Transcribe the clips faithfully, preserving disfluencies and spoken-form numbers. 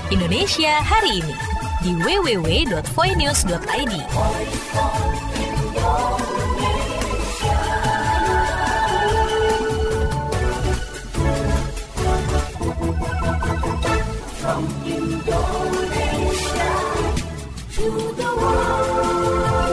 Indonesia hari ini di w w w dot voinews dot i d. From Indonesia to the world.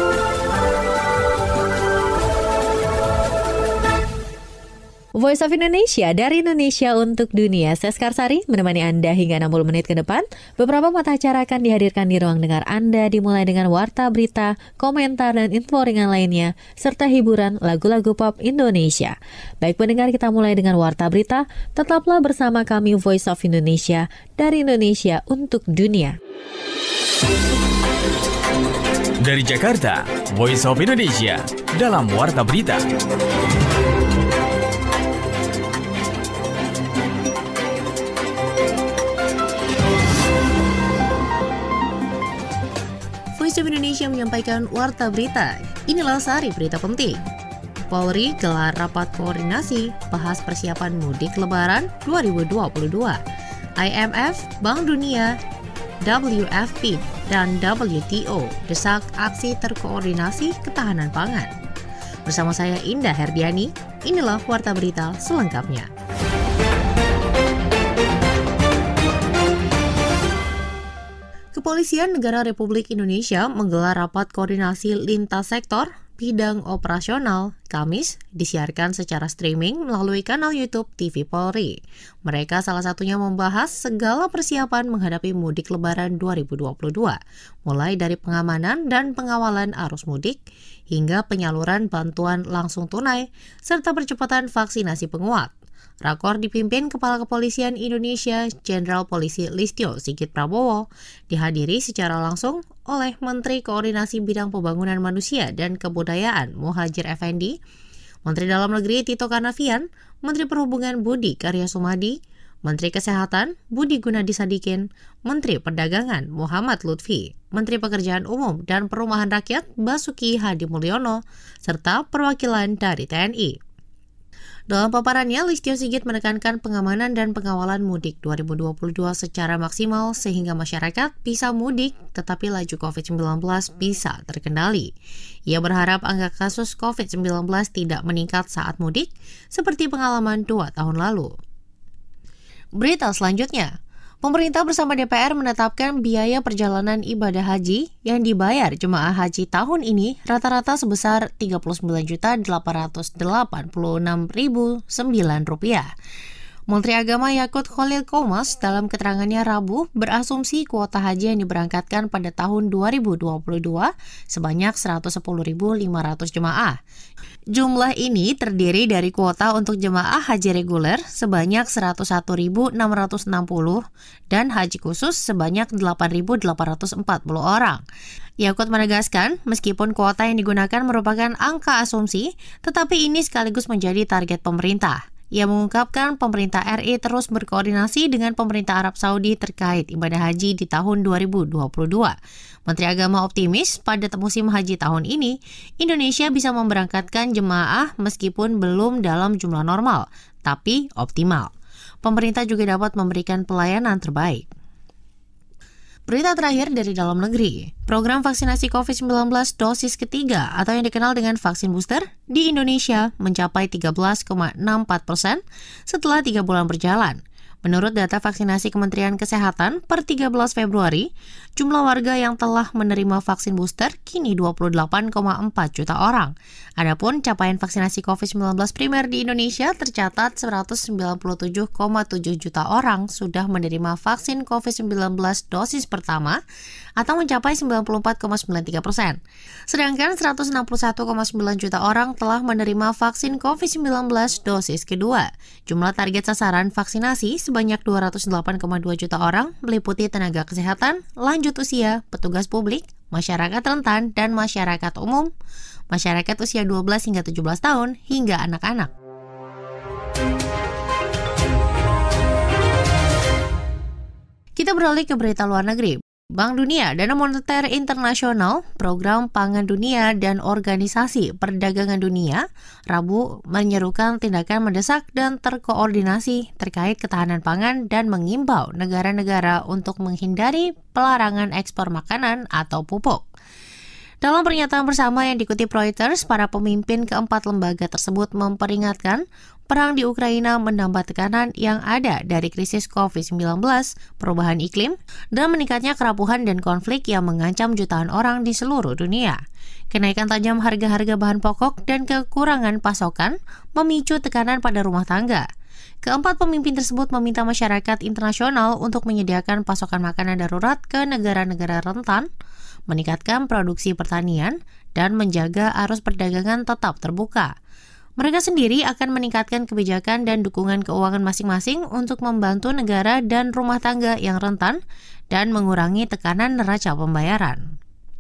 Voice of Indonesia, dari Indonesia untuk dunia. Saya Skarsari menemani Anda hingga enam puluh menit ke depan. Beberapa mata acara akan dihadirkan di ruang dengar Anda, dimulai dengan warta berita, komentar, dan info ringan lainnya, serta hiburan lagu-lagu pop Indonesia. Baik pendengar, kita mulai dengan warta berita. Tetaplah bersama kami Voice of Indonesia, dari Indonesia untuk dunia. Dari Jakarta, Voice of Indonesia, dalam warta berita. Voice of Indonesia menyampaikan warta berita. Inilah sehari berita penting. Polri gelar rapat koordinasi bahas persiapan mudik Lebaran dua ribu dua puluh dua. I M F, Bank Dunia, W F P, dan W T O desak aksi terkoordinasi ketahanan pangan. Bersama saya Indah Herdiani, inilah warta berita selengkapnya. Kepolisian Negara Republik Indonesia menggelar rapat koordinasi lintas sektor bidang operasional Kamis, disiarkan secara streaming melalui kanal YouTube T V Polri. Mereka salah satunya membahas segala persiapan menghadapi mudik Lebaran dua ribu dua puluh dua, mulai dari pengamanan dan pengawalan arus mudik, hingga penyaluran bantuan langsung tunai, serta percepatan vaksinasi penguat. Rakor dipimpin Kepala Kepolisian Indonesia Jenderal Polisi Listio Sigit Prabowo, dihadiri secara langsung oleh Menteri Koordinasi Bidang Pembangunan Manusia dan Kebudayaan Muhadjir Effendi, Menteri Dalam Negeri Tito Karnavian, Menteri Perhubungan Budi Karya Sumadi, Menteri Kesehatan Budi Gunadi Sadikin, Menteri Perdagangan Muhammad Lutfi, Menteri Pekerjaan Umum dan Perumahan Rakyat Basuki Hadi Mulyono, serta perwakilan dari T N I. Dalam paparannya, Listio Sigit menekankan pengamanan dan pengawalan mudik dua ribu dua puluh dua secara maksimal sehingga masyarakat bisa mudik tetapi laju covid sembilan belas bisa terkendali. Ia berharap angka kasus covid sembilan belas tidak meningkat saat mudik seperti pengalaman dua tahun lalu. Berita selanjutnya, pemerintah bersama D P R menetapkan biaya perjalanan ibadah haji yang dibayar jemaah haji tahun ini rata-rata sebesar tiga puluh sembilan juta delapan ratus delapan puluh enam ribu sembilan rupiah. Menteri Agama Yakut Khalil Qomas dalam keterangannya Rabu berasumsi kuota haji yang diberangkatkan pada tahun dua ribu dua puluh dua sebanyak seratus sepuluh ribu lima ratus jemaah. Jumlah ini terdiri dari kuota untuk jemaah haji reguler sebanyak seratus satu ribu enam ratus enam puluh dan haji khusus sebanyak delapan ribu delapan ratus empat puluh orang. Yakut menegaskan, meskipun kuota yang digunakan merupakan angka asumsi, tetapi ini sekaligus menjadi target pemerintah. Ia mengungkapkan pemerintah R I terus berkoordinasi dengan pemerintah Arab Saudi terkait ibadah haji di tahun dua ribu dua puluh dua. Menteri Agama optimis pada musim haji tahun ini, Indonesia bisa memberangkatkan jemaah meskipun belum dalam jumlah normal, tapi optimal. Pemerintah juga dapat memberikan pelayanan terbaik. Berita terakhir dari dalam negeri, program vaksinasi covid sembilan belas dosis ketiga atau yang dikenal dengan vaksin booster di Indonesia mencapai tiga belas koma enam empat persen setelah tiga bulan berjalan. Menurut data vaksinasi Kementerian Kesehatan per tiga belas Februari, jumlah warga yang telah menerima vaksin booster kini dua puluh delapan koma empat juta orang. Adapun capaian vaksinasi covid sembilan belas primer di Indonesia tercatat seratus sembilan puluh tujuh koma tujuh juta orang sudah menerima vaksin covid sembilan belas dosis pertama atau mencapai sembilan puluh empat koma sembilan tiga persen. Sedangkan seratus enam puluh satu koma sembilan juta orang telah menerima vaksin covid sembilan belas dosis kedua. Jumlah target sasaran vaksinasi sebanyak dua ratus delapan koma dua juta orang meliputi tenaga kesehatan, lanjut usia, petugas publik, masyarakat rentan, dan masyarakat umum, masyarakat usia dua belas hingga tujuh belas tahun, hingga anak-anak. Kita beralih ke berita luar negeri. Bank Dunia, Dana Moneter Internasional, Program Pangan Dunia, dan Organisasi Perdagangan Dunia, Rabu menyerukan tindakan mendesak dan terkoordinasi terkait ketahanan pangan dan mengimbau negara-negara untuk menghindari pelarangan ekspor makanan atau pupuk. Dalam pernyataan bersama yang dikutip Reuters, para pemimpin keempat lembaga tersebut memperingatkan perang di Ukraina menambah tekanan yang ada dari krisis covid sembilan belas, perubahan iklim, dan meningkatnya kerapuhan dan konflik yang mengancam jutaan orang di seluruh dunia. Kenaikan tajam harga-harga bahan pokok dan kekurangan pasokan memicu tekanan pada rumah tangga. Keempat pemimpin tersebut meminta masyarakat internasional untuk menyediakan pasokan makanan darurat ke negara-negara rentan, meningkatkan produksi pertanian, dan menjaga arus perdagangan tetap terbuka. Mereka sendiri akan meningkatkan kebijakan dan dukungan keuangan masing-masing untuk membantu negara dan rumah tangga yang rentan dan mengurangi tekanan neraca pembayaran.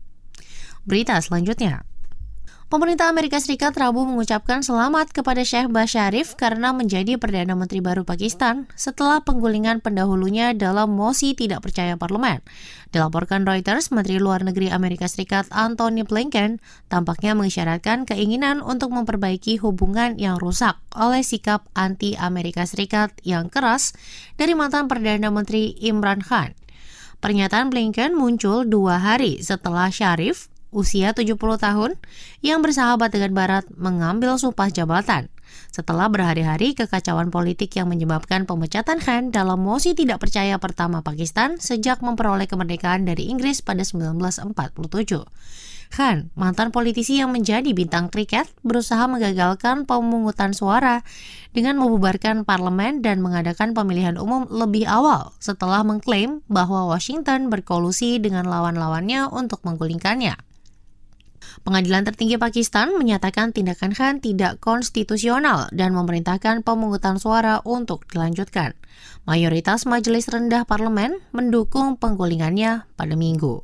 Berita selanjutnya. Pemerintah Amerika Serikat Rabu mengucapkan selamat kepada Shehbaz Sharif karena menjadi Perdana Menteri baru Pakistan setelah penggulingan pendahulunya dalam mosi tidak percaya parlemen. Dilaporkan Reuters, Menteri Luar Negeri Amerika Serikat Antony Blinken tampaknya mengisyaratkan keinginan untuk memperbaiki hubungan yang rusak oleh sikap anti-Amerika Serikat yang keras dari mantan Perdana Menteri Imran Khan. Pernyataan Blinken muncul dua hari setelah Sharif, usia tujuh puluh tahun, yang bersahabat dengan Barat mengambil sumpah jabatan. Setelah berhari-hari kekacauan politik yang menyebabkan pemecatan Khan dalam mosi tidak percaya pertama Pakistan sejak memperoleh kemerdekaan dari Inggris pada sembilan belas empat puluh tujuh. Khan, mantan politisi yang menjadi bintang kriket, berusaha menggagalkan pemungutan suara dengan membubarkan parlemen dan mengadakan pemilihan umum lebih awal setelah mengklaim bahwa Washington berkolusi dengan lawan-lawannya untuk menggulingkannya. Pengadilan tertinggi Pakistan menyatakan tindakan Khan tidak konstitusional dan memerintahkan pemungutan suara untuk dilanjutkan. Mayoritas majelis rendah parlemen mendukung penggulingannya pada Minggu.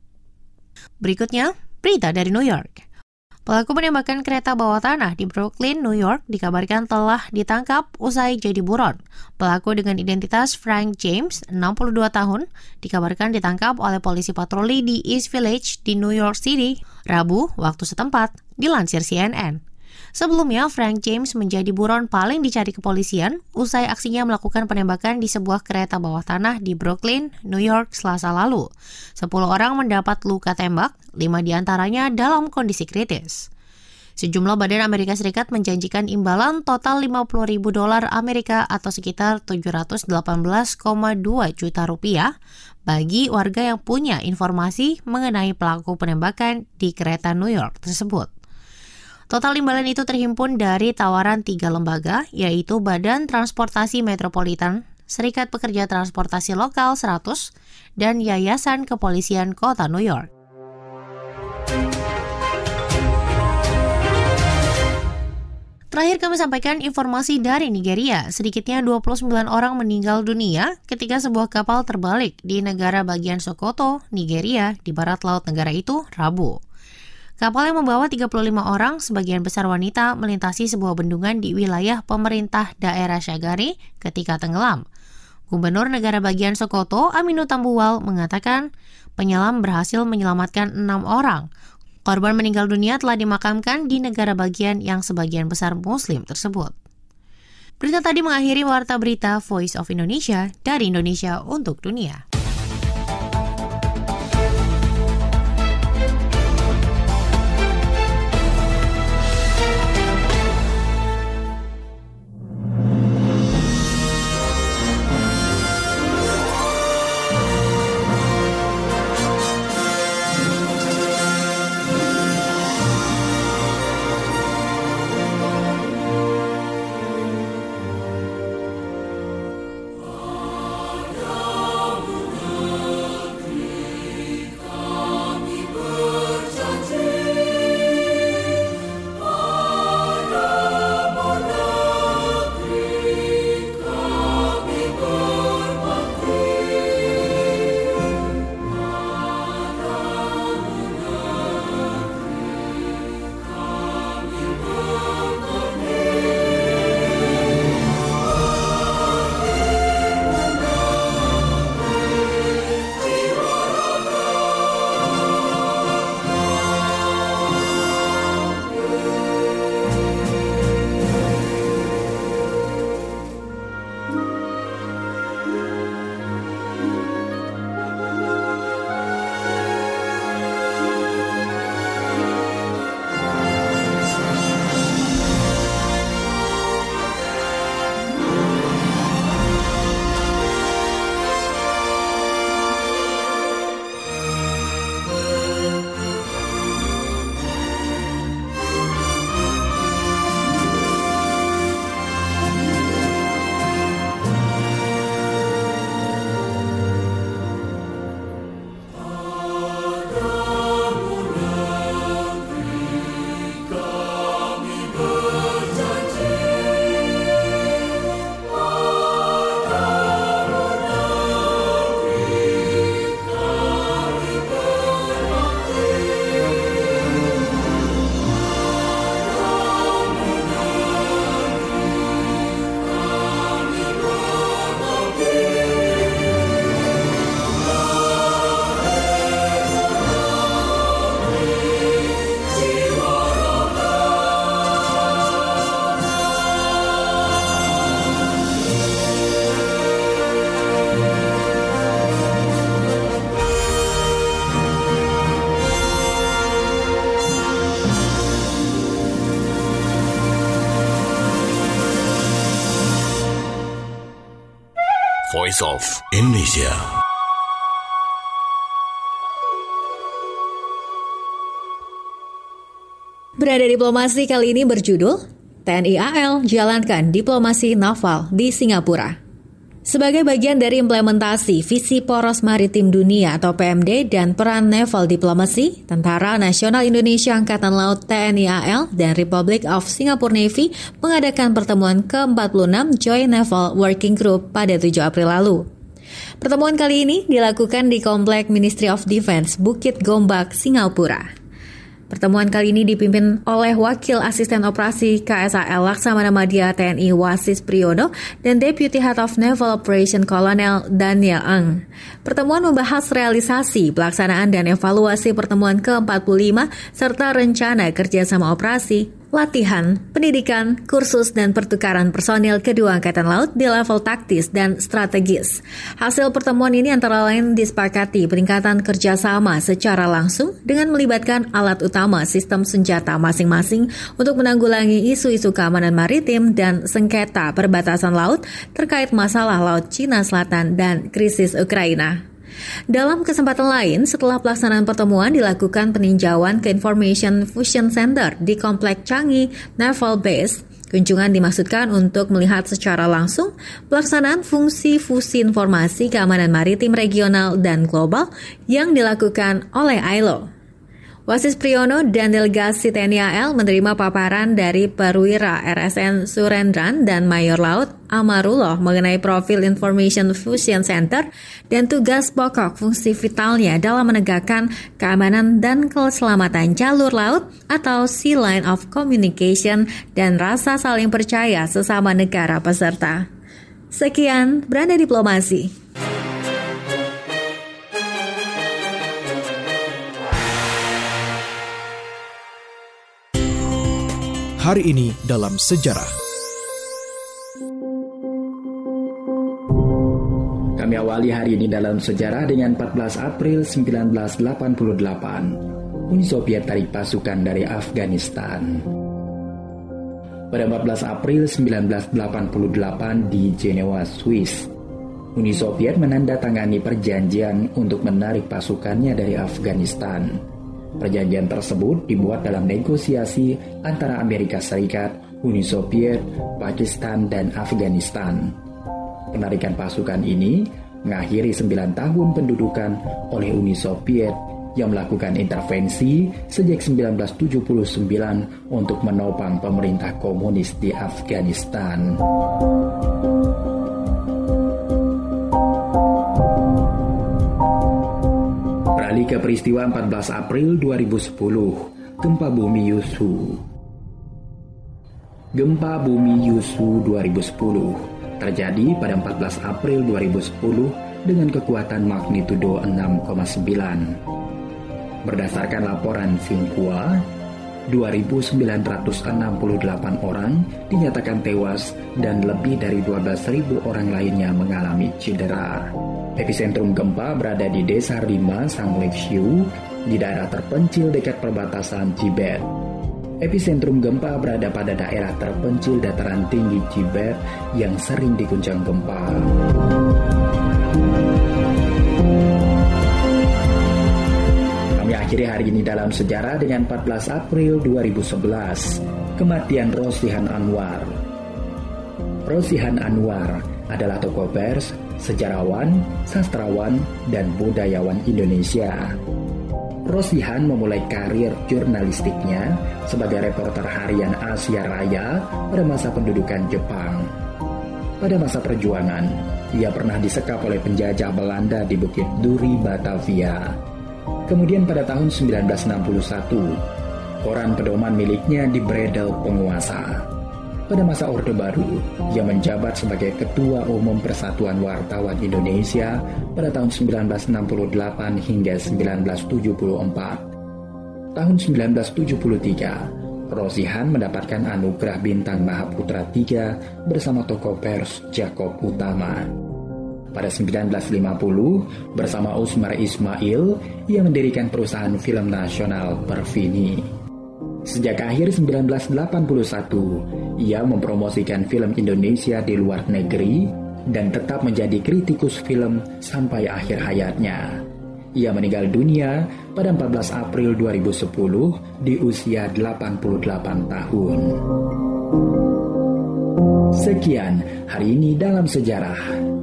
Berikutnya, berita dari New York. Pelaku penembakan kereta bawah tanah di Brooklyn, New York dikabarkan telah ditangkap usai jadi buron. Pelaku dengan identitas Frank James, enam puluh dua tahun, dikabarkan ditangkap oleh polisi patroli di East Village di New York City, Rabu, waktu setempat, dilansir C N N. Sebelumnya, Frank James menjadi buron paling dicari kepolisian usai aksinya melakukan penembakan di sebuah kereta bawah tanah di Brooklyn, New York, Selasa lalu. Sepuluh orang mendapat luka tembak, lima diantaranya dalam kondisi kritis. Sejumlah badan Amerika Serikat menjanjikan imbalan total lima puluh ribu dolar Amerika atau sekitar tujuh ratus delapan belas koma dua juta rupiah bagi warga yang punya informasi mengenai pelaku penembakan di kereta New York tersebut. Total imbalan itu terhimpun dari tawaran tiga lembaga, yaitu Badan Transportasi Metropolitan, Serikat Pekerja Transportasi Lokal seratus, dan Yayasan Kepolisian Kota New York. Terakhir kami sampaikan informasi dari Nigeria. Sedikitnya dua puluh sembilan orang meninggal dunia ketika sebuah kapal terbalik di negara bagian Sokoto, Nigeria, di barat laut negara itu, Rabu. Kapal yang membawa tiga puluh lima orang, sebagian besar wanita, melintasi sebuah bendungan di wilayah pemerintah daerah Shagari ketika tenggelam. Gubernur negara bagian Sokoto, Aminu Tambuwal, mengatakan penyelam berhasil menyelamatkan enam orang. Korban meninggal dunia telah dimakamkan di negara bagian yang sebagian besar Muslim tersebut. Berita tadi mengakhiri Warta Berita Voice of Indonesia dari Indonesia untuk dunia. Voice of Indonesia. Berada Diplomasi kali ini berjudul T N I A L jalankan diplomasi naval di Singapura. Sebagai bagian dari implementasi Visi Poros Maritim Dunia atau P M D dan peran naval diplomasi, Tentara Nasional Indonesia Angkatan Laut T N I A L dan Republic of Singapore Navy mengadakan pertemuan ke empat puluh enam Joint Naval Working Group pada tujuh April lalu. Pertemuan kali ini dilakukan di Komplek Ministry of Defense Bukit Gombak, Singapura. Pertemuan kali ini dipimpin oleh Wakil Asisten Operasi K S A L Laksamana Madya T N I Wasis Priyono dan Deputy Head of Naval Operation Kolonel Daniel Eng. Pertemuan membahas realisasi, pelaksanaan dan evaluasi pertemuan ke empat puluh lima serta rencana kerjasama operasi, latihan, pendidikan, kursus, dan pertukaran personil kedua Angkatan Laut di level taktis dan strategis. Hasil pertemuan ini antara lain disepakati peningkatan kerjasama secara langsung dengan melibatkan alat utama sistem senjata masing-masing untuk menanggulangi isu-isu keamanan maritim dan sengketa perbatasan laut terkait masalah Laut Cina Selatan dan krisis Ukraina. Dalam kesempatan lain, setelah pelaksanaan pertemuan dilakukan peninjauan ke Information Fusion Center di Komplek Changi Naval Base. Kunjungan dimaksudkan untuk melihat secara langsung pelaksanaan fungsi fusi informasi keamanan maritim regional dan global yang dilakukan oleh I L O. Wasis Priyono dan delegasi T N I A L menerima paparan dari Perwira R S N Surendran dan Mayor Laut Amarullah mengenai profil Information Fusion Center dan tugas pokok fungsi vitalnya dalam menegakkan keamanan dan keselamatan jalur laut atau Sea Line of Communication dan rasa saling percaya sesama negara peserta. Sekian Beranda Diplomasi. Hari ini dalam sejarah. Kami awali hari ini dalam sejarah dengan empat belas April seribu sembilan ratus delapan puluh delapan. Uni Soviet tarik pasukan dari Afghanistan. Pada empat belas April seribu sembilan ratus delapan puluh delapan di Jenewa, Swiss, Uni Soviet menandatangani perjanjian untuk menarik pasukannya dari Afghanistan. Perjanjian tersebut dibuat dalam negosiasi antara Amerika Serikat, Uni Soviet, Pakistan, dan Afghanistan. Penarikan pasukan ini mengakhiri sembilan tahun pendudukan oleh Uni Soviet yang melakukan intervensi sejak seribu sembilan ratus tujuh puluh sembilan untuk menopang pemerintah komunis di Afghanistan. Beralih ke peristiwa empat belas April dua ribu sepuluh, Gempa Bumi Yusu. Gempa Bumi Yusu dua ribu sepuluh terjadi pada empat belas April dua ribu sepuluh dengan kekuatan magnitudo enam koma sembilan. Berdasarkan laporan Xinhua, dua ribu sembilan ratus enam puluh delapan orang dinyatakan tewas dan lebih dari dua belas ribu orang lainnya mengalami cedera. Epicentrum gempa berada di Desa Rima, Sangleksu, di daerah terpencil dekat perbatasan Tibet. Epicentrum gempa berada pada daerah terpencil dataran tinggi Tibet yang sering diguncang gempa. Kami akhiri hari ini dalam sejarah dengan empat belas April dua ribu sebelas, kematian Rosihan Anwar. Rosihan Anwar adalah tokoh pers, sejarawan, sastrawan, dan budayawan Indonesia. Rosihan memulai karir jurnalistiknya sebagai reporter harian Asia Raya pada masa pendudukan Jepang. Pada masa perjuangan, ia pernah disekap oleh penjajah Belanda di Bukit Duri, Batavia. Kemudian pada tahun seribu sembilan ratus enam puluh satu, koran pedoman miliknya dibredel penguasa. Pada masa Orde Baru, ia menjabat sebagai Ketua Umum Persatuan Wartawan Indonesia pada tahun seribu sembilan ratus enam puluh delapan hingga seribu sembilan ratus tujuh puluh empat. Tahun seribu sembilan ratus tujuh puluh tiga, Rosihan mendapatkan anugerah Bintang Mahaputra tiga bersama tokoh pers Jakob Utama. Pada seribu sembilan ratus lima puluh, bersama Usmar Ismail, ia mendirikan perusahaan film nasional Perfini. Sejak akhir seribu sembilan ratus delapan puluh satu, ia mempromosikan film Indonesia di luar negeri dan tetap menjadi kritikus film sampai akhir hayatnya. Ia meninggal dunia pada empat belas April dua ribu sepuluh di usia delapan puluh delapan tahun. Sekian hari ini dalam sejarah.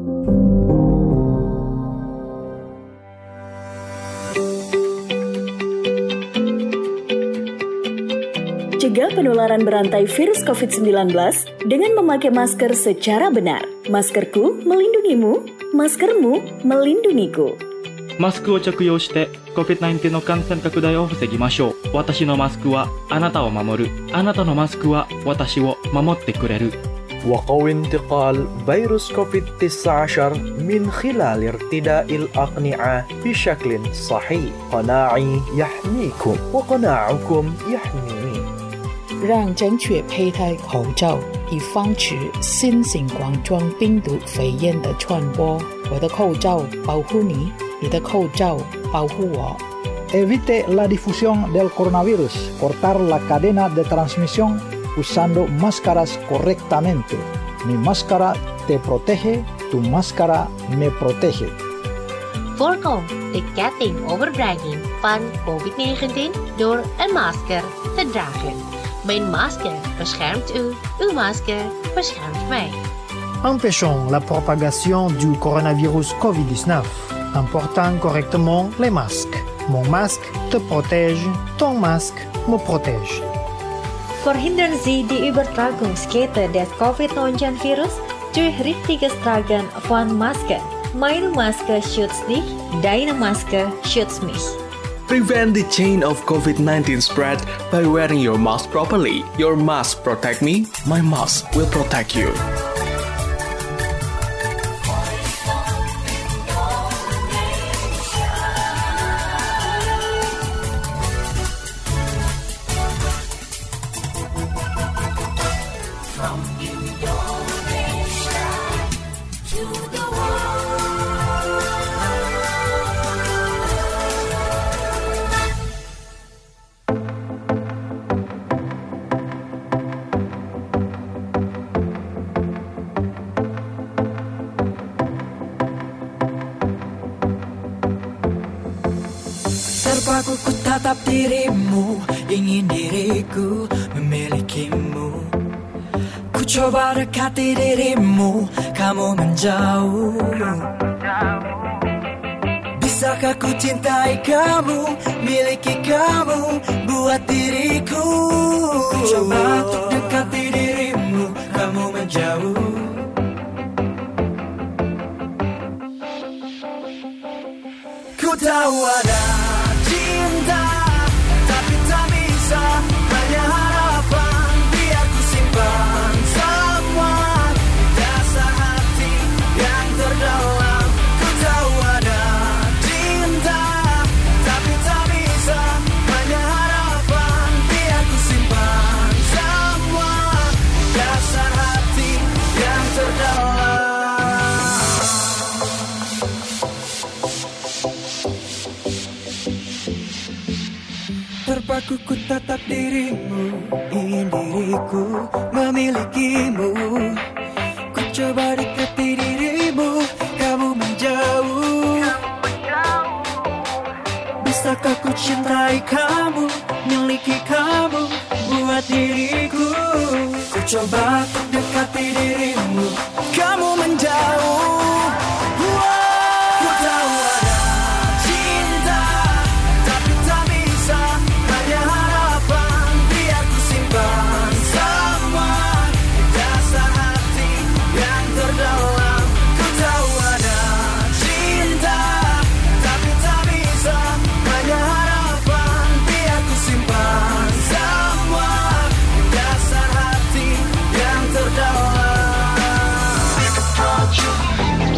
Cegah penularan berantai virus covid sembilan belas dengan memakai masker secara benar. Maskerku melindungimu, maskermu melindungiku. マスクを着用して コビッドナインティーン の感染拡大を防ぎましょう。私のマスクはあなたを守る。あなたのマスクは私を守ってくれる。 وقوي انتقال فيروس كوفيد تسعة عشر من خلال ارتداء الأقنعة بشكل صحيح. قناعي يحميكم وقناعكم يحميني. 让正确佩戴口罩，以防止新型冠状病毒肺炎的传播。我的口罩保护你，你的口罩保护我。 Evite la difusión del coronavirus. Cortar la cadena de transmisión usando máscaras correctamente. Mi máscara te protege, tu máscara me protege. Voorkom de ketting overdraging van covid negentien door een masker te dragen. Mijn masker beschermt u, uw masker beschermt mij. Empêchons la propagation du coronavirus covid dix-neuf en portant correctement les masques. Mon masque te protège, ton masque me protège. Verhindern Sie die Übertragungskette des covid neunzehn virus durch richtiges Tragen von Masken. Meine Maske schützt dich, deine Maske schützt mich. Prevent the chain of covid nineteen spread by wearing your mask properly. Your mask protect me, my mask will protect you. Terpaku ku tatap dirimu, ingin diriku memilikimu. Ku coba dekati dirimu, kamu menjauh. Bisakah ku cintai kamu, miliki kamu, buat diriku. Ku coba untuk dekati dirimu, kamu menjauh. Ku tahu ada cinta, tapi tak bisa, hanya harapan. Biar ku simpan semua dasar hati yang terdalam. Ku tahu ada cinta, tapi tak bisa, hanya harapan. Biar ku simpan semua dasar hati yang terdalam. Terpaku ku tatap dirimu, ingin diriku memilikimu. Ku coba dekati dirimu, kamu menjauh. Bisakah ku cintai kamu, miliki kamu, buat diriku. Ku coba untuk dekati dirimu, kamu menjauh. Ku tahu ada cinta, tapi tak bisa, hanya harapan. Biar ku simpan semua dasar hati yang terdalam. Ku tahu ada cinta, tapi tak bisa, hanya harapan. Biar ku simpan semua dasar hati yang terdalam.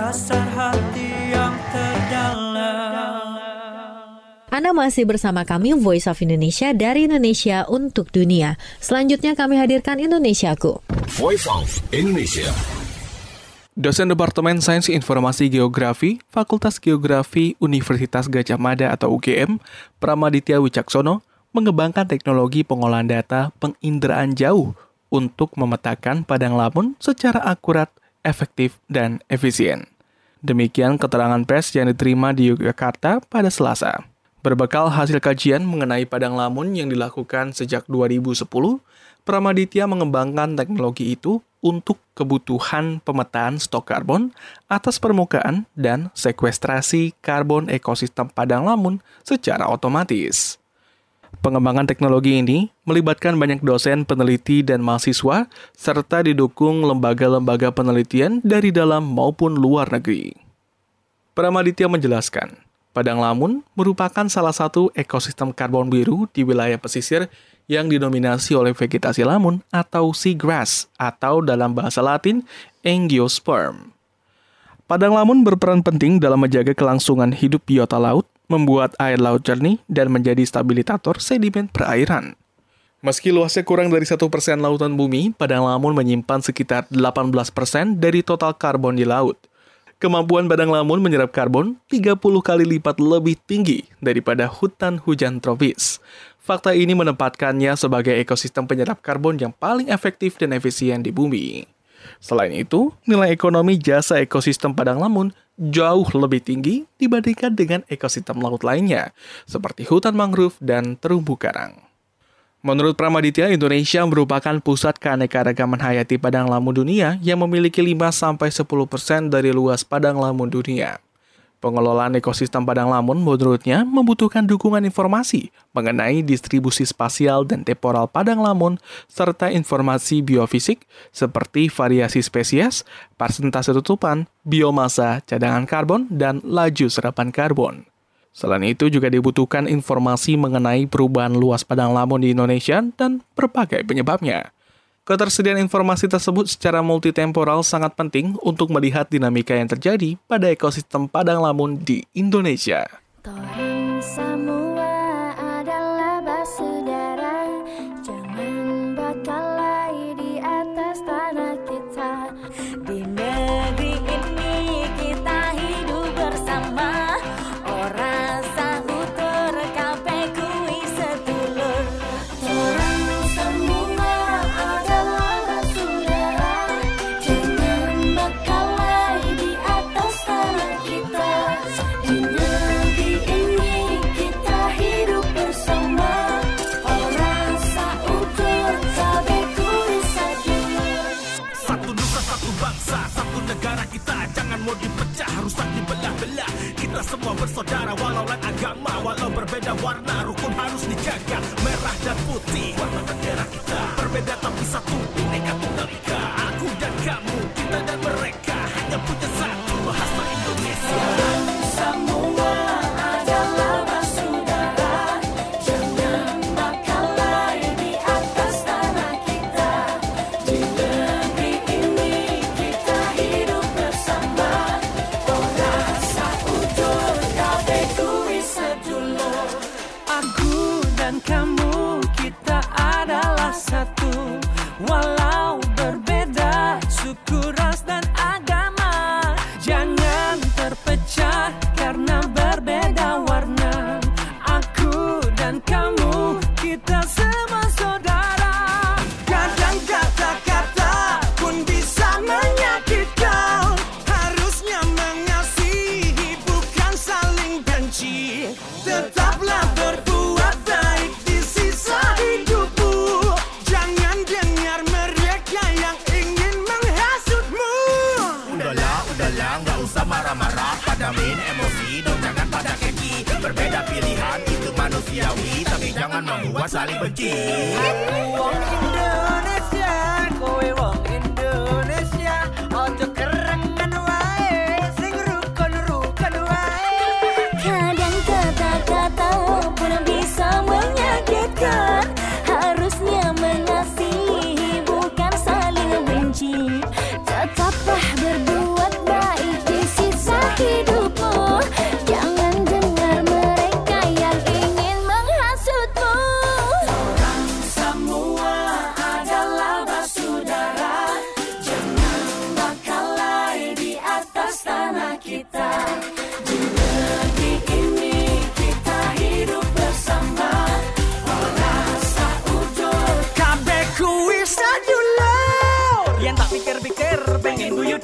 dasar hati yang terdalam. Anda masih bersama kami Voice of Indonesia dari Indonesia untuk dunia. Selanjutnya kami hadirkan Indonesiaku. Voice of Indonesia. Dosen Departemen Sains Informasi Geografi, Fakultas Geografi Universitas Gadjah Mada atau U G M, Pramaditya Wicaksono, mengembangkan teknologi pengolahan data penginderaan jauh untuk memetakan padang lamun secara akurat, efektif, dan efisien. Demikian keterangan pers yang diterima di Yogyakarta pada Selasa. Berbekal hasil kajian mengenai padang lamun yang dilakukan sejak dua ribu sepuluh, Pramaditya mengembangkan teknologi itu untuk kebutuhan pemetaan stok karbon atas permukaan dan sekwestrasi karbon ekosistem padang lamun secara otomatis. Pengembangan teknologi ini melibatkan banyak dosen, peneliti, dan mahasiswa, serta didukung lembaga-lembaga penelitian dari dalam maupun luar negeri. Pramaditya menjelaskan, padang lamun merupakan salah satu ekosistem karbon biru di wilayah pesisir yang didominasi oleh vegetasi lamun atau seagrass atau dalam bahasa Latin angiosperm. Padang lamun berperan penting dalam menjaga kelangsungan hidup biota laut, membuat air laut jernih, dan menjadi stabilisator sedimen perairan. Meski luasnya kurang dari satu persen lautan bumi, padang lamun menyimpan sekitar delapan belas persen dari total karbon di laut. Kemampuan padang lamun menyerap karbon tiga puluh kali lipat lebih tinggi daripada hutan hujan tropis. Fakta ini menempatkannya sebagai ekosistem penyerap karbon yang paling efektif dan efisien di bumi. Selain itu, nilai ekonomi jasa ekosistem padang lamun jauh lebih tinggi dibandingkan dengan ekosistem laut lainnya, seperti hutan mangrove dan terumbu karang. Menurut Pramaditya, Indonesia merupakan pusat keanekaragaman hayati padang lamun dunia yang memiliki lima sampai sepuluh persen dari luas padang lamun dunia. Pengelolaan ekosistem padang lamun menurutnya membutuhkan dukungan informasi mengenai distribusi spasial dan temporal padang lamun serta informasi biofisik seperti variasi spesies, persentase tutupan, biomasa, cadangan karbon, dan laju serapan karbon. Selain itu juga dibutuhkan informasi mengenai perubahan luas padang lamun di Indonesia dan berbagai penyebabnya. Ketersediaan informasi tersebut secara multitemporal sangat penting untuk melihat dinamika yang terjadi pada ekosistem padang lamun di Indonesia. Torang semua adalah bersaudara, jangan berkelahi di atas tanah kita. Di negeri ini kita hidup bersama, orang sahut terkapai kui sedulur. Torang semua adalah bersaudara, jangan berkelahi di atas tanah kita. Di negeri ini kita hidup bersama, orang sahut terkapai kui sedulur. Satu nusa, satu bangsa, satu negara kita. Jangan mau dipecah, rusak dibelah-belah. Kita semua bersaudara walau lain agama, walau berbeda warna, rukun harus dijaga. Merah dan putih, warna bendera kita. Berbeda tapi satu, bineka tunggal ika. Aku dan kamu, kita dan mereka, hanya punya satu bahasa Indonesia. Semua adalah bersaudara, jangan berkelahi di atas tanah kita. Di negeri ini kita hidup bersama, orang seutuh kabeh kuwi sedulur. Aku dan kamu, kita adalah satu, walau berbeda suku, ras, dan agama. Jangan terpecah karena berbeda warna. Aku dan kamu, kita semua saudara. Kadang kata-kata pun bisa menyakitkan, harusnya mengasihi bukan saling benci. Tetaplah berbuat baik di sisa hidupmu, jangan dengar mereka yang ingin menghasutmu. Udahlah, udahlah, nggak usah marah-marah. Padamin emosi, dong jangan pada keki. Berbeda pilihan itu manusiawi, tapi jangan membuat saling benci. Wong Indonesia, kowe wong Indonesia, ojo kerengan wae, sing rukun-rukun wae. Kadang kata-kata pun bisa menyakitkan, harusnya mengasihi bukan saling benci. Tetaplah berbuat baik di sisi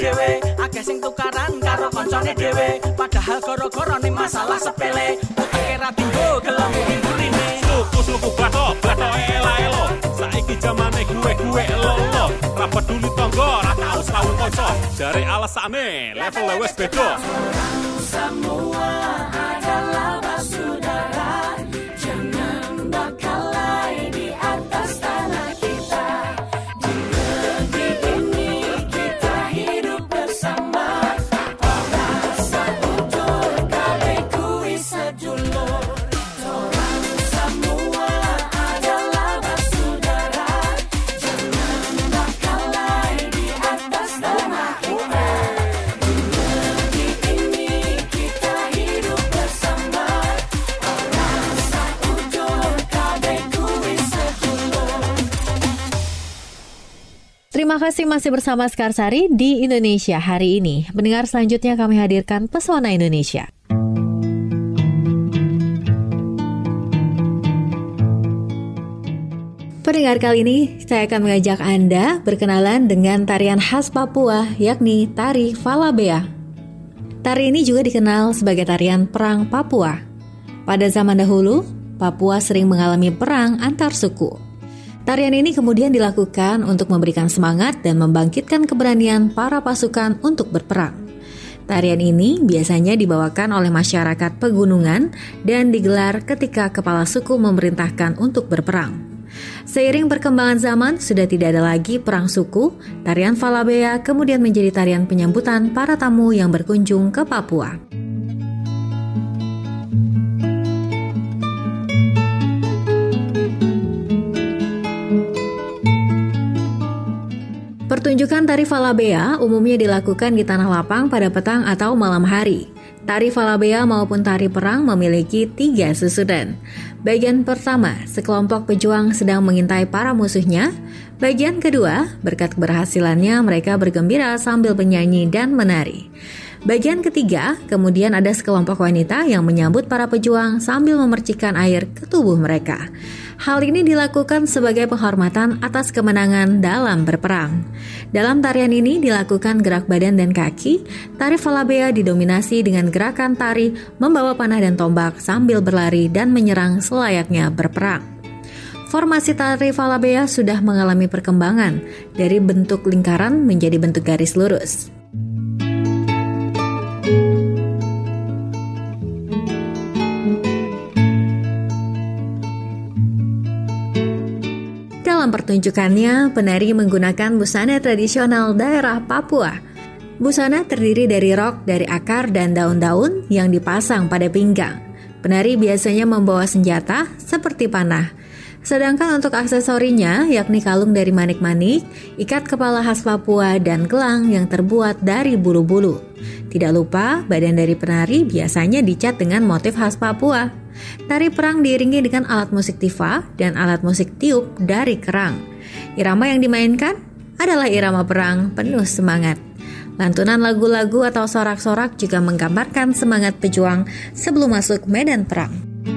dhewe, akeh sing tukaran karo koncone dhewe. Padahal gara-garane masalah sepele, uteke ra tinggo gelem mburine. Suku-suku batok, batok ela-elo. Saiki jamane gue-gue lolo. Ra peduli tangga, ra tau sawu kanca. Jare alasane level wis beda. Semua adalah bersaudara. Jangan berkelahi di atas tanah kita. Di negeri ini kita hidup bersama. Orang seutuh kabeh kuwi sedulur. Orang semua adalah bersaudara. Jangan berkelahi di atas tanah kita. Di negeri ini kita hidup bersama. Orang seutuh kabeh kuwi sedulur. Terima kasih masih bersama Skarsari di Indonesia hari ini. Pendengar, selanjutnya kami hadirkan Pesona Indonesia. Pendengar, kali ini saya akan mengajak Anda berkenalan dengan tarian khas Papua, yakni tari Falabea. Tari ini juga dikenal sebagai tarian perang Papua. Pada zaman dahulu, Papua sering mengalami perang antar suku. Tarian ini kemudian dilakukan untuk memberikan semangat dan membangkitkan keberanian para pasukan untuk berperang. Tarian ini biasanya dibawakan oleh masyarakat pegunungan dan digelar ketika kepala suku memerintahkan untuk berperang. Seiring perkembangan zaman, sudah tidak ada lagi perang suku. Tarian Falabea kemudian menjadi tarian penyambutan para tamu yang berkunjung ke Papua. Pertunjukan tari Falabea umumnya dilakukan di tanah lapang pada petang atau malam hari. Tari Falabea maupun tari perang memiliki tiga susunan. Bagian pertama, sekelompok pejuang sedang mengintai para musuhnya. Bagian kedua, berkat keberhasilannya mereka bergembira sambil bernyanyi dan menari. Bagian ketiga, kemudian ada sekelompok wanita yang menyambut para pejuang sambil memercikkan air ke tubuh mereka. Hal ini dilakukan sebagai penghormatan atas kemenangan dalam berperang. Dalam tarian ini dilakukan gerak badan dan kaki. Tari Falabea didominasi dengan gerakan tari membawa panah dan tombak sambil berlari dan menyerang selayaknya berperang. Formasi tari Falabea sudah mengalami perkembangan dari bentuk lingkaran menjadi bentuk garis lurus. Dalam pertunjukannya, penari menggunakan busana tradisional daerah Papua. Busana terdiri dari rok dari akar dan daun-daun yang dipasang pada pinggang. Penari biasanya membawa senjata seperti panah. Sedangkan untuk aksesorinya, yakni kalung dari manik-manik, ikat kepala khas Papua, dan gelang yang terbuat dari bulu-bulu. Tidak lupa, badan dari penari biasanya dicat dengan motif khas Papua. Tari perang diiringi dengan alat musik tifa dan alat musik tiup dari kerang. Irama yang dimainkan adalah irama perang penuh semangat. Lantunan lagu-lagu atau sorak-sorak juga menggambarkan semangat pejuang sebelum masuk medan perang.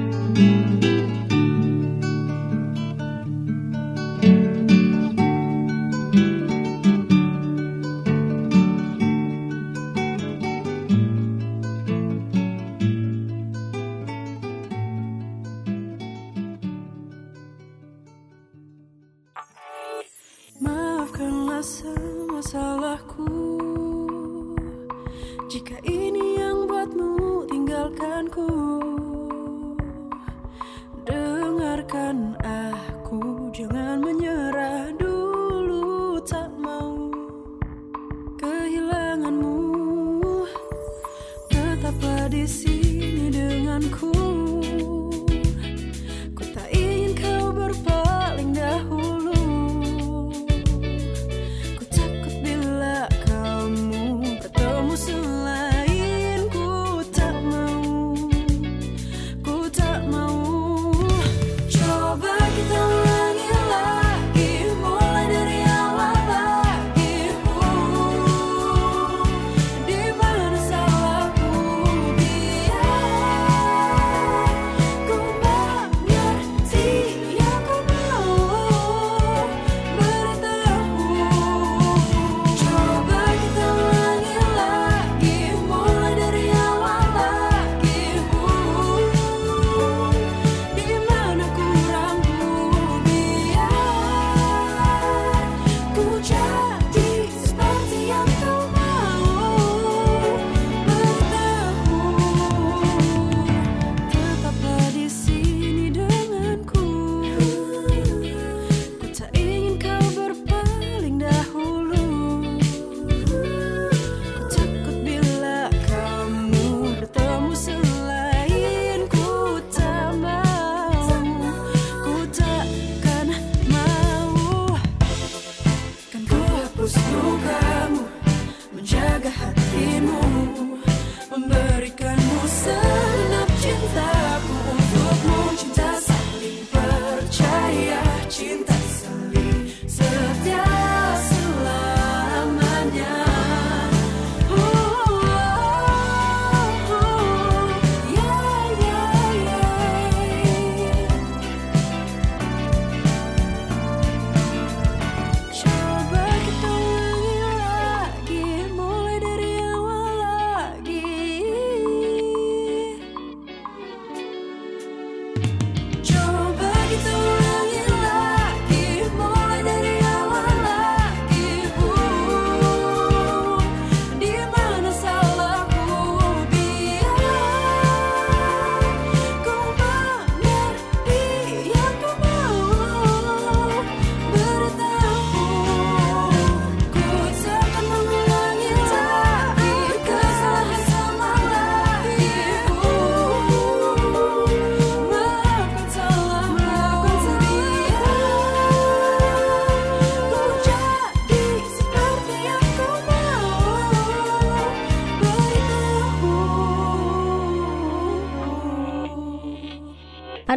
Maafkanlah semua salahku, jika ini yang buatmu tinggalkanku. Dengarkan aku, jangan menyerah dulu, tak mau kehilanganmu. Tetaplah di sini denganku, ku tak ingin kau berpaling dahulu. Ku takut bila kamu bertemu selain.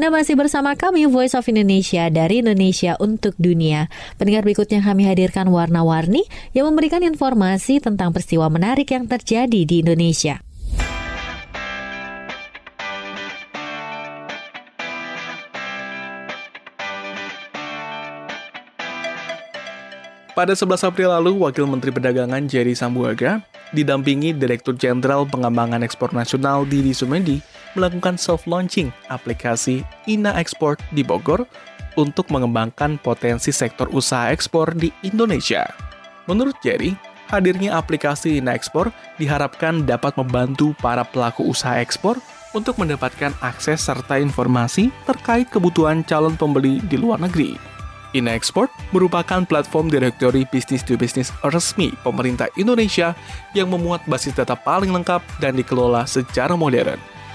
Anda masih bersama kami Voice of Indonesia dari Indonesia untuk Dunia. Pendengar, berikutnya kami hadirkan warna-warni yang memberikan informasi tentang peristiwa menarik yang terjadi di Indonesia. Pada sebelas April lalu, Wakil Menteri Perdagangan Jerry Sambuaga didampingi Direktur Jenderal Pengembangan Ekspor Nasional Didi Sumedi melakukan soft-launching aplikasi Ina Ekspor di Bogor untuk mengembangkan potensi sektor usaha ekspor di Indonesia. Menurut Jerry, hadirnya aplikasi Ina Ekspor diharapkan dapat membantu para pelaku usaha ekspor untuk mendapatkan akses serta informasi terkait kebutuhan calon pembeli di luar negeri. Ina Ekspor merupakan platform direktori bisnis-to-bisnis resmi pemerintah Indonesia yang memuat basis data paling lengkap dan dikelola secara modern.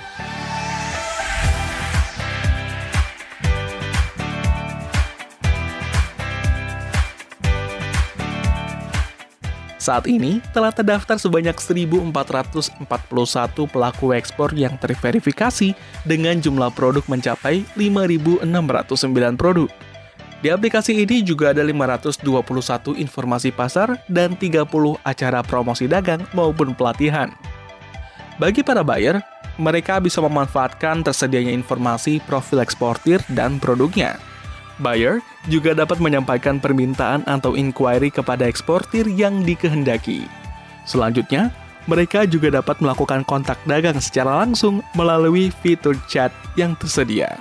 Saat ini telah terdaftar sebanyak seribu empat ratus empat puluh satu pelaku ekspor yang terverifikasi dengan jumlah produk mencapai lima ribu enam ratus sembilan produk. Di aplikasi ini juga ada lima ratus dua puluh satu informasi pasar dan tiga puluh acara promosi dagang maupun pelatihan. Bagi para buyer, mereka bisa memanfaatkan tersedianya informasi profil eksportir dan produknya. Buyer juga dapat menyampaikan permintaan atau inquiry kepada eksportir yang dikehendaki. Selanjutnya, mereka juga dapat melakukan kontak dagang secara langsung melalui fitur chat yang tersedia.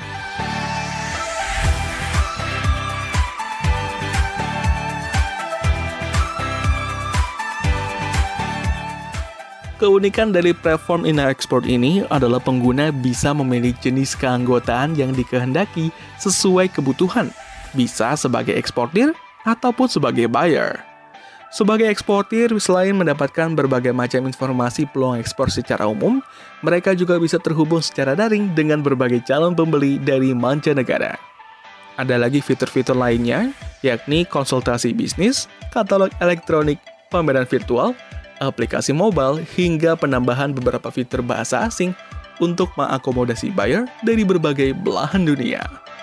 Keunikan dari platform Ina Ekspor ini adalah pengguna bisa memilih jenis keanggotaan yang dikehendaki sesuai kebutuhan, bisa sebagai eksportir ataupun sebagai buyer. Sebagai eksportir, selain mendapatkan berbagai macam informasi peluang ekspor secara umum, mereka juga bisa terhubung secara daring dengan berbagai calon pembeli dari mancanegara. Ada lagi fitur-fitur lainnya, yakni konsultasi bisnis, katalog elektronik, pameran virtual, aplikasi mobile, hingga penambahan beberapa fitur bahasa asing untuk mengakomodasi buyer dari berbagai belahan dunia.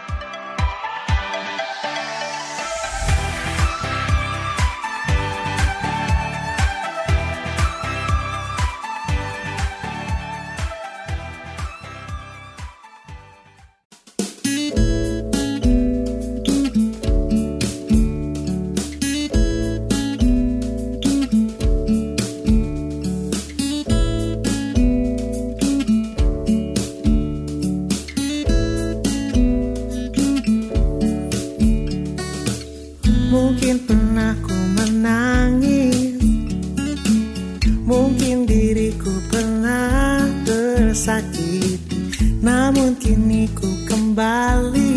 Mungkin pernah ku menangis, mungkin diriku pernah tersakiti, namun kini ku kembali.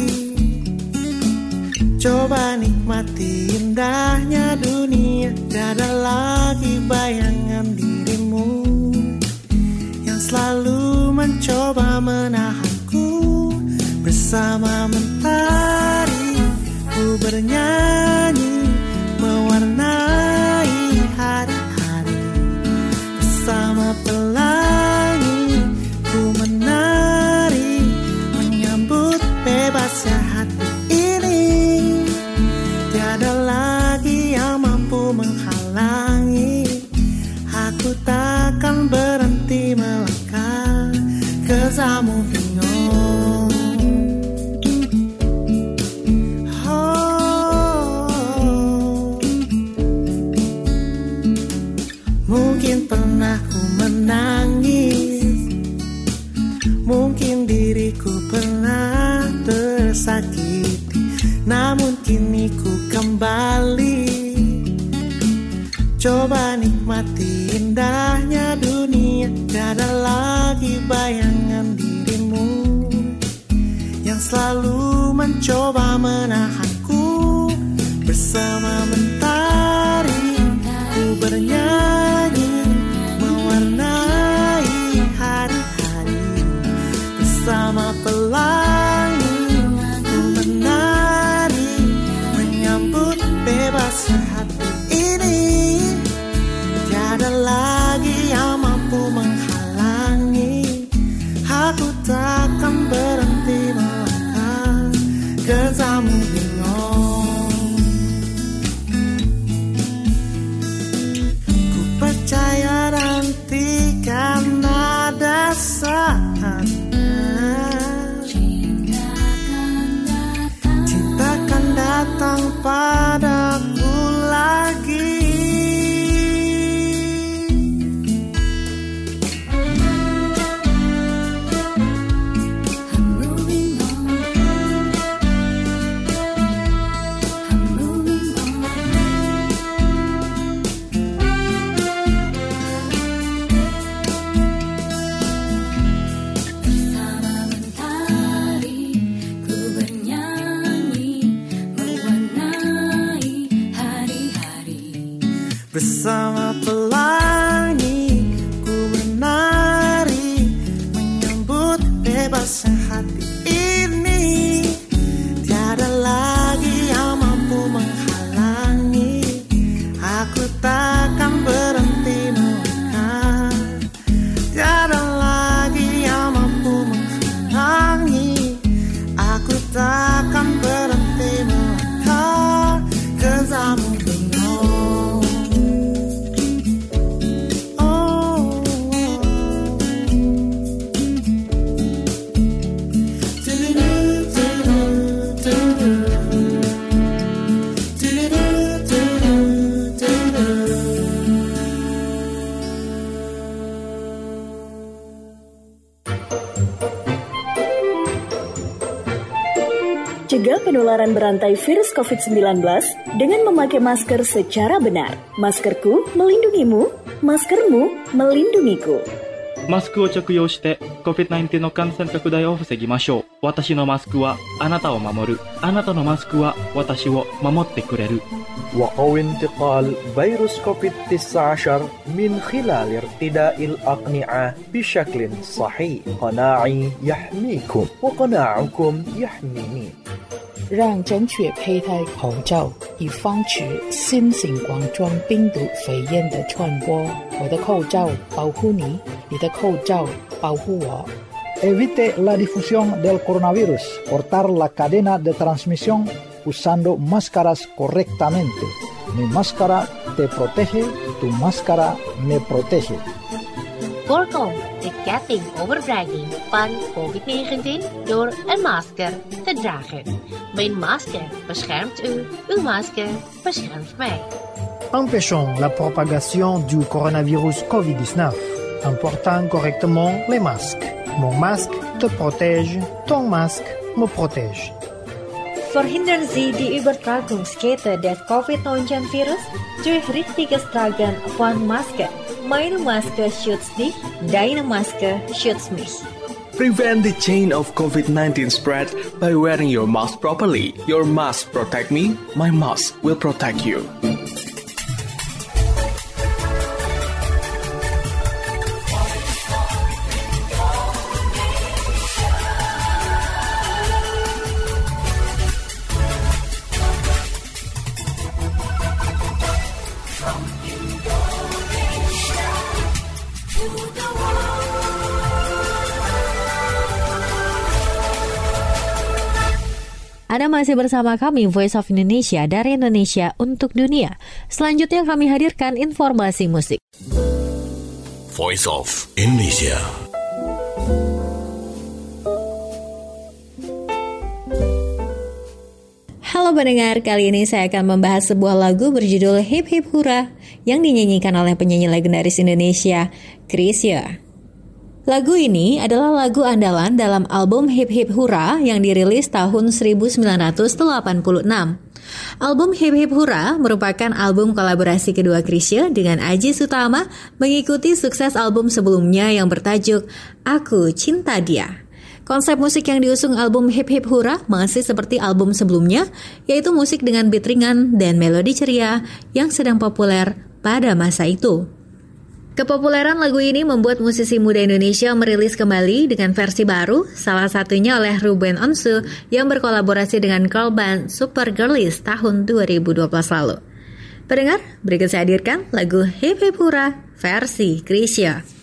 Coba nikmati indahnya dunia, tiada lagi bayangan dirimu yang selalu mencoba menahanku. Bersama mentari ku bernyanyi, mewarnai hari-hari. Bersama pelangi ku menari, menyambut bebasnya hati ini. Tiada lagi yang mampu menghalangi, aku takkan berhenti melangkah, 'cause I'm moving on. Mungkin pernah ku menangis, mungkin diriku pernah tersakiti, namun kini ku kembali. Coba nikmati indahnya dunia, tiada lagi bayangan dirimu yang selalu mencoba menahanku. Bersama mentari ku bernyanyi, mewarnai hari-hari. Bersama pelangi ku menari, menyambut bebasnya hati ini. Tiada lagi yang mampu menghalangi, aku takkan berhenti. Bersama pelangi ku menari, menyambut bebasnya hati ini. Tiada lagi yang mampu menghalangi, aku takkan berhenti melangkah. Tiada lagi yang mampu menghalangi, aku takkan berhenti melangkah. 'Cause I'm moving on. Oh, Cegah penularan berantai virus covid sembilan belas dengan memakai masker secara benar. Maskerku melindungimu, maskermu melindungiku. マスクを着用して コビッドナインティーン の感染拡大を防ぎましょう。私のマスクはあなたを守る。あなたのマスクは私を守ってくれる。 وقوي انتقال فيروس كوفيد تسعة عشر من خلال ارتداء الأقنعة بشكل صحيح. قناعي يحميكم وقناعكم يحميني. 让正确佩戴口罩，以防止新型冠状病毒肺炎的传播。我的口罩保护你，你的口罩保护我。 Evite la difusión del coronavirus. Cortar la cadena de transmisión usando máscaras correctamente. Mi máscara te protege, tu máscara me protege. Voorkom de ketting overdraging van covid negentien door een masker te dragen. Mijn masker beschermt u, uw masker beschermt mij. Empêchons la propagation du coronavirus covid dix-neuf en portant correctement les masques. Mon masque te protège, ton masque me protège. Verhindern Sie die Übertragungskette des covid neunzehn Virus durch richtiges Tragen von Masken. Meine Maske schützt dich, deine Maske schützt mich. Prevent the chain of covid nineteen spread by wearing your mask properly. Your mask protect me, my mask will protect you. Anda masih bersama kami Voice of Indonesia dari Indonesia untuk dunia. Selanjutnya kami hadirkan informasi musik. Voice of Indonesia. Halo pendengar, kali ini saya akan membahas sebuah lagu berjudul Hip Hip Hura yang dinyanyikan oleh penyanyi legendaris Indonesia, Chrisye. Lagu ini adalah lagu andalan dalam album Hip Hip Hura yang dirilis tahun seribu sembilan ratus delapan puluh enam. Album Hip Hip Hura merupakan album kolaborasi kedua Chrisye dengan Aji Sutama mengikuti sukses album sebelumnya yang bertajuk Aku Cinta Dia. Konsep musik yang diusung album Hip Hip Hura masih seperti album sebelumnya, yaitu musik dengan beat ringan dan melodi ceria yang sedang populer pada masa itu. Kepopuleran lagu ini membuat musisi muda Indonesia merilis kembali dengan versi baru, salah satunya oleh Ruben Onsu yang berkolaborasi dengan girl band Super Girlies tahun dua ribu dua belas lalu. Pendengar, berikut saya hadirkan lagu Hip Hip Hura versi Chrisye.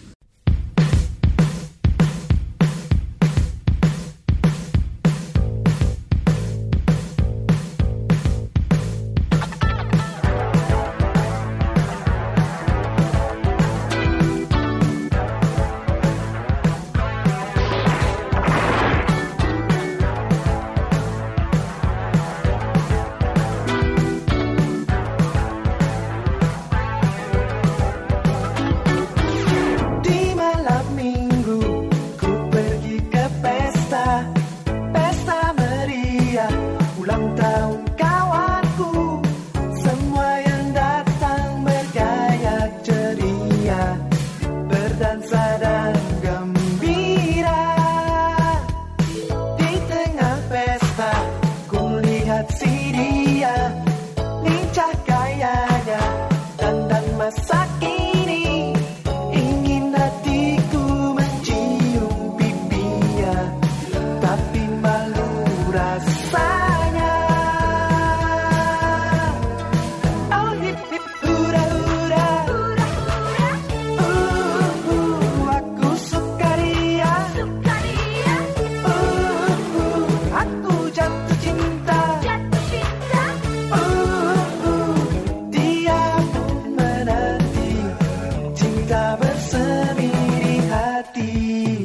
Si dia lincah gayanya, dandan masa kini, ingin hatiku mencium pipinya, tapi malu rasanya. Oh hip hip hura hura, uh, uh, aku suka dia, uh, uh, aku jatuh cinta, uh, uh, dia pun menanti cinta bersemi di hati.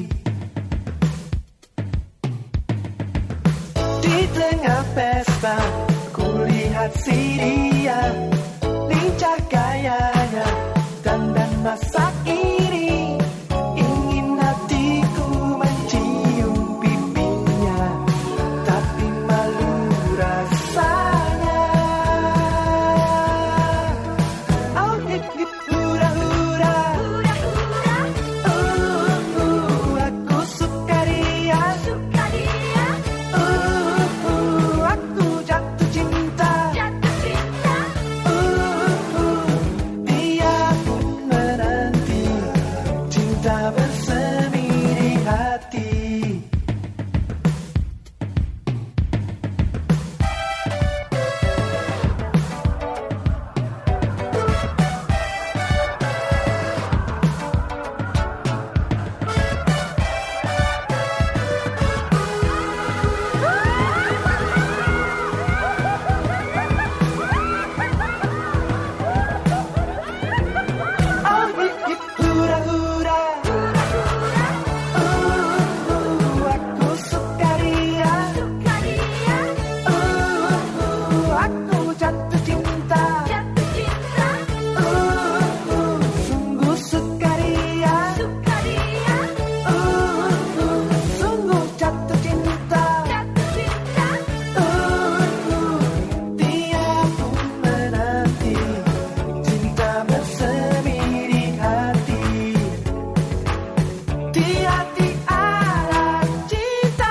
Di tengah pesta kulihat si dia, lincah gayanya, dandan masa kini, ingin hatiku mencium pipinya, tapi malu rasanya. Oh hip hip hura hura, uh, uh, aku suka dia, uh, uh, aku jatuh cinta, uh, uh, dia pun menanti cinta bersemi di hati. Oh hip hip hura hura, uh, uh, aku suka dia, uh, uh, aku jatuh cinta, uh, uh, sungguh suka dia, uh, uh, sungguh jatuh cinta, uh, uh, dia pun menanti cinta bersemi di hati. Di hati ada cinta.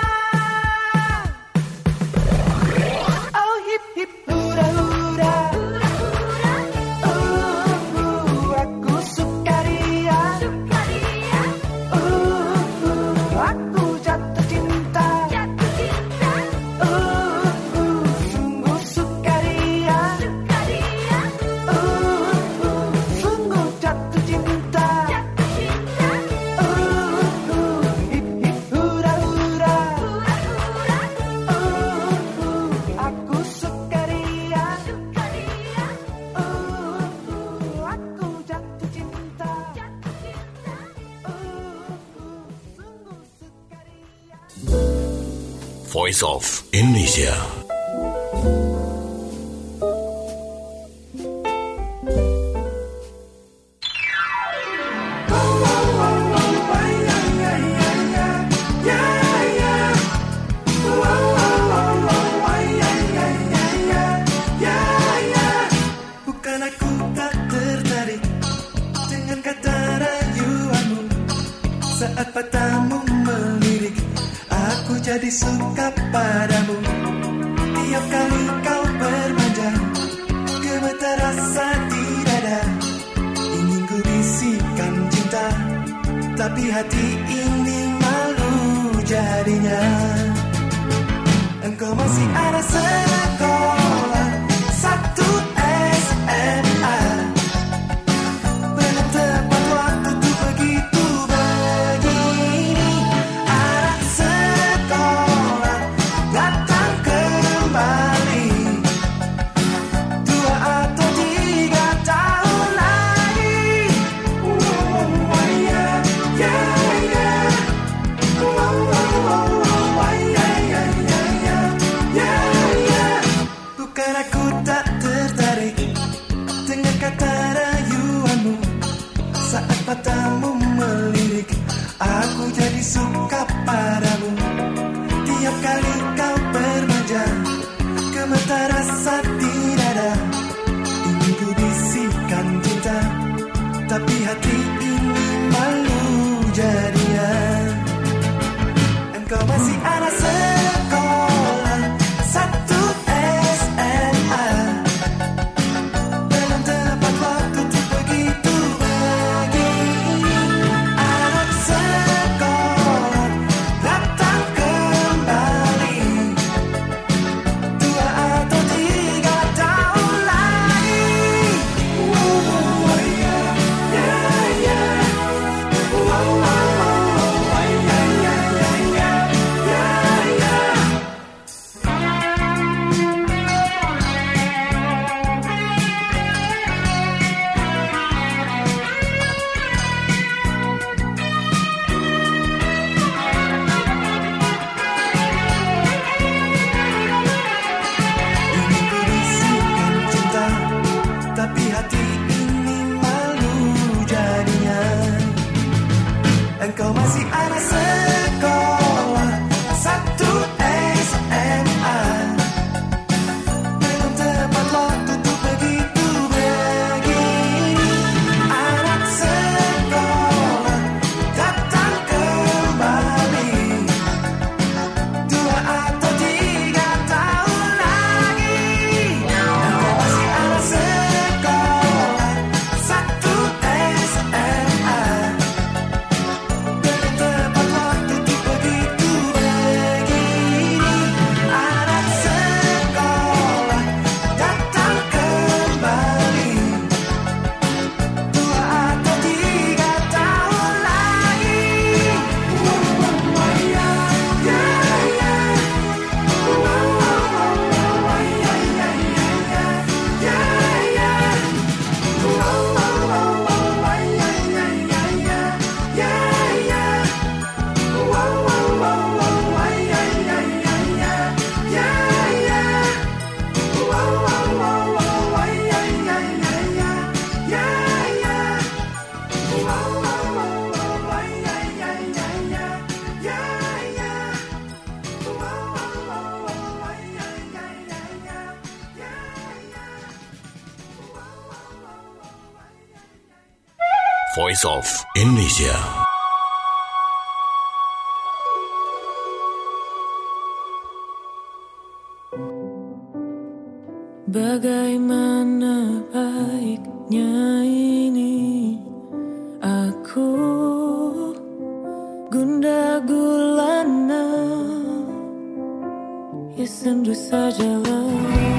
Oh hip hip hura hura, uh, uh, aku suka dia, uh, uh, aku jatuh cinta, uh, uh, sungguh suka dia, uh, uh, sungguh jatuh cinta, uh, uh, hip hip hura hura, uh, uh, aku suka dia, uh, uh, aku jatuh cinta, uh, uh, sungguh suka dia. Voice of Indonesia. Bukan aku tak tertarik dengan kata rayuanmu, saat matamu melirik, aku jadi suka padamu. Tiap kali kau bermanja, gemetar rasa di dada, ingin ku bisikan cinta, tapi hati ini malu jadinya. Engkau masih ada sekolah satu S M A, belum tepat waktu tuh begitu begini. Anak sekolah datang kembali, dua atau tiga tahun lagi. Oh, yeah, yeah, yeah. Oh, oh, oh, oh, yeah, yeah, yeah, yeah. Yeah, yeah. Bukan aku tak tertarik dengan kata rayuanmu, saat matamu melirik, aku jadi suka padamu. Tiap kali kau bermanja, gemetar rasa di dada, ingin ku bisikan cinta, tapi hati ini malu jadinya. Engkau masih anak sekolah satu S M A, belum tepat waktu untuk pergi Voice of Indonesia. Bagaimana baiknya ini aku gundah gulana, ya sendu sajalah.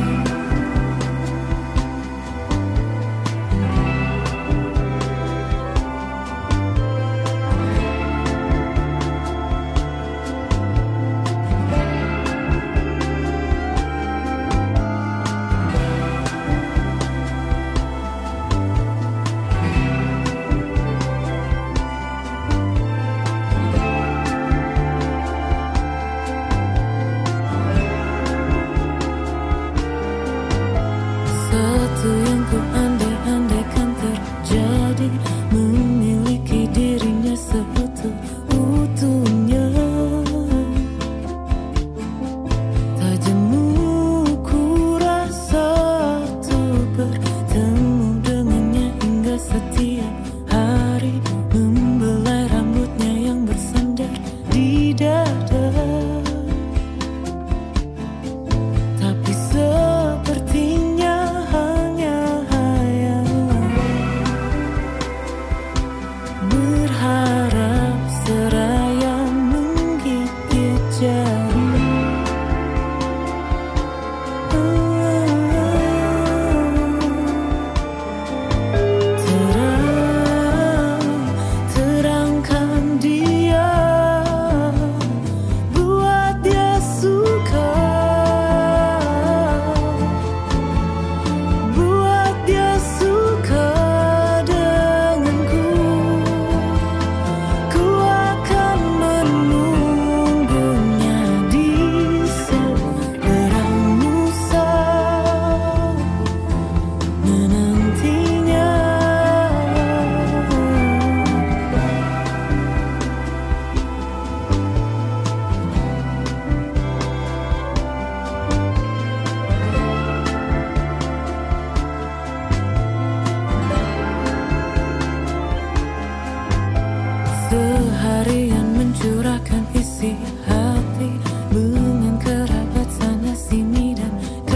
Seharian mencurahkan isi hati dengan kerabat sana sini dan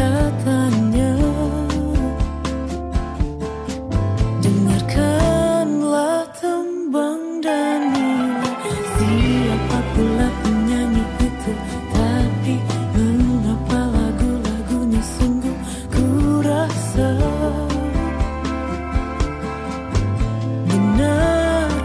katanya, dengarkanlah tembang dan nilai. Siapa pula penyanyi itu, tapi mengapa lagu-lagunya sungguh ku rasa benar.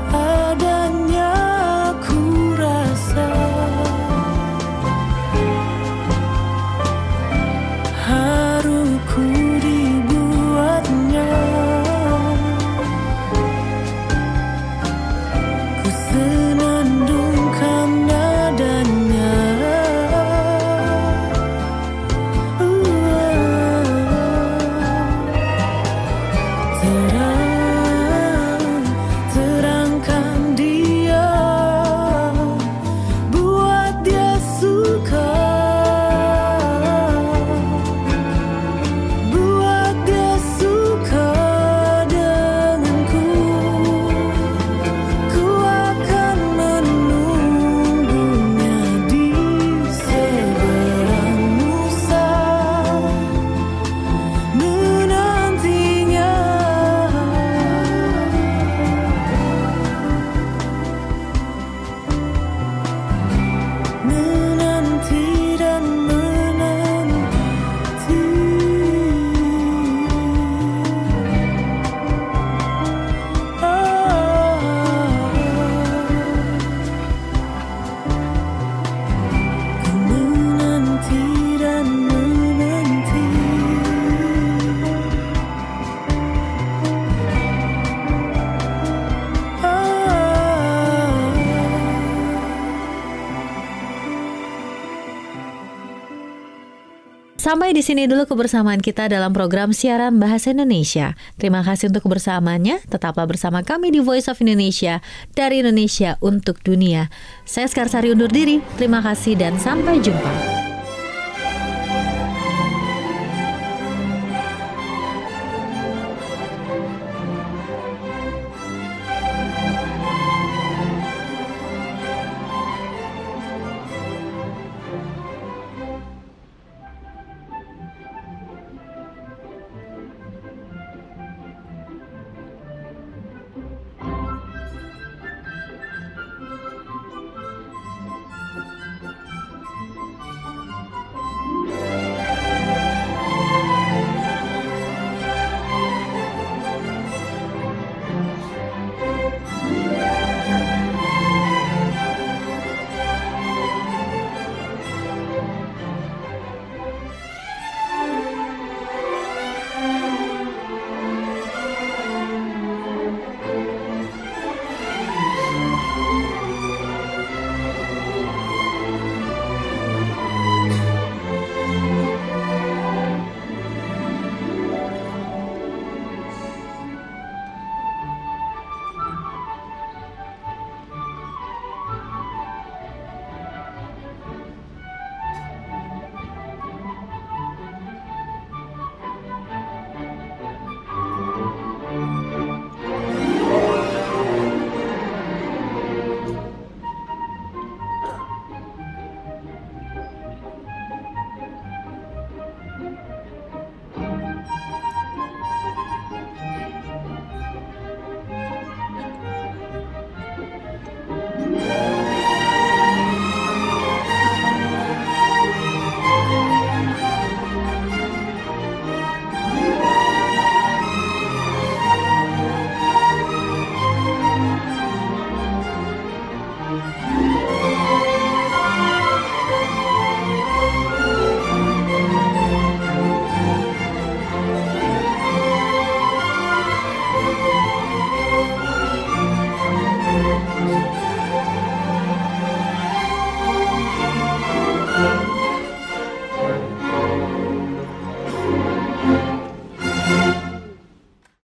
Sampai di sini dulu kebersamaan kita dalam program siaran Bahasa Indonesia. Terima kasih untuk kebersamaannya. Tetaplah bersama kami di Voice of Indonesia, dari Indonesia untuk dunia. Saya Skarsari undur diri. Terima kasih dan sampai jumpa.